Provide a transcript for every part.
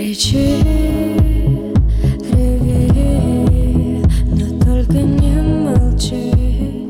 Кричи, реви, но только не молчи.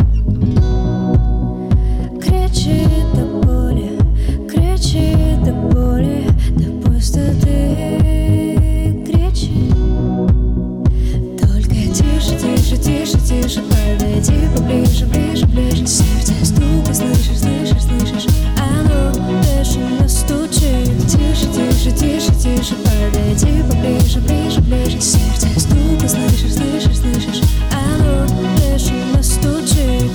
Кричи до боли, кричи до боли, до пустоты. Кричи, только тише, тише, тише, тише. Подойди поближе, ближе, ближе. Сердце стука, слышишь, слышишь, слышишь? Оно бешено стучит. Тише, тише, тише, тише. Подойди поближе, ближе, ближе. Сердце стука, слышишь, слышишь, слышишь? Оно бешено стучит.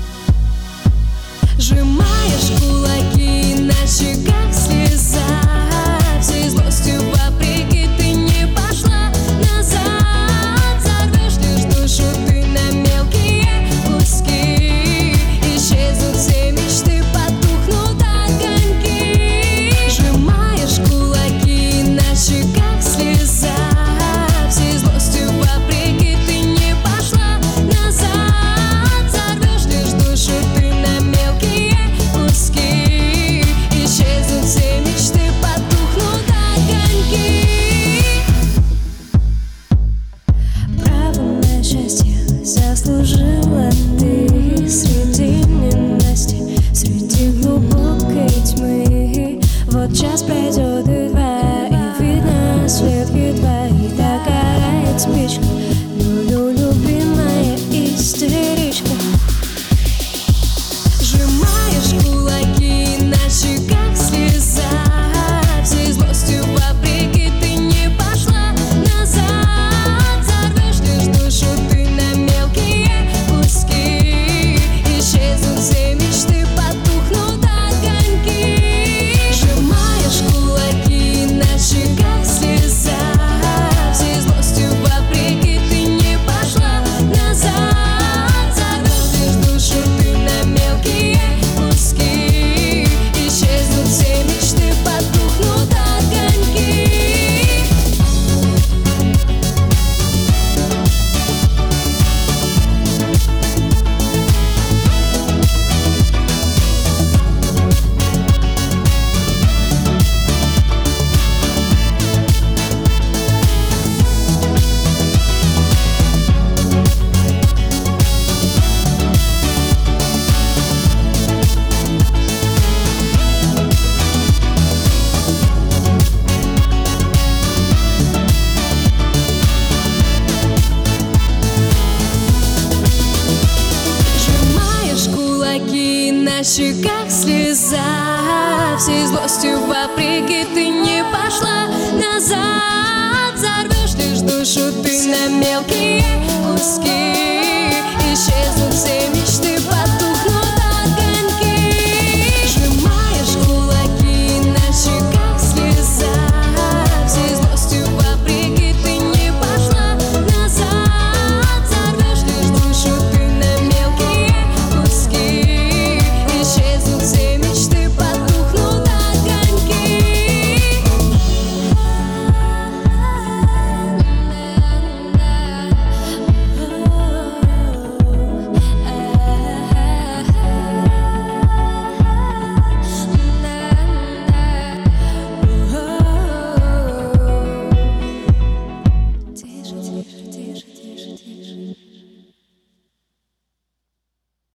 Сжимаешь кулаки, на щеках слеза. Всей злостью вопреки ты не пошла назад. Сорвешь лишь душу ты на мелкие куски. Исчезнут все мечты, потухнут огоньки. Сжимаешь кулаки, на щеках слеза. Всей злостью вопреки ты не пошла назад. Сорвешь лишь душу ты на мелкие куски. Исчезнут все мечты, потухнут огоньки. Право на счастье заслужила ты среди ненасти, среди глубокой тьмы. Вот час пройдет и два, и видно свет едва, и догорает спичка. Люблю, любимая истеричка. Сжимаешь кулаки, на щеках слеза. Всей злостью вопреки ты не пошла назад. Сорвешь лишь душу ты на мелкие куски. Исчезнут все мечты, потухнут огоньки. Сжимаешь кулаки, на щеках слеза. Всей злостью вопреки ты не пошла назад. Сорвешь лишь душу ты на мелкие куски. Исчезнут все мечты, потухнут огоньки. Сжимаешь кулаки, на щеках слеза. Всей злостью вопреки ты не пошла назад.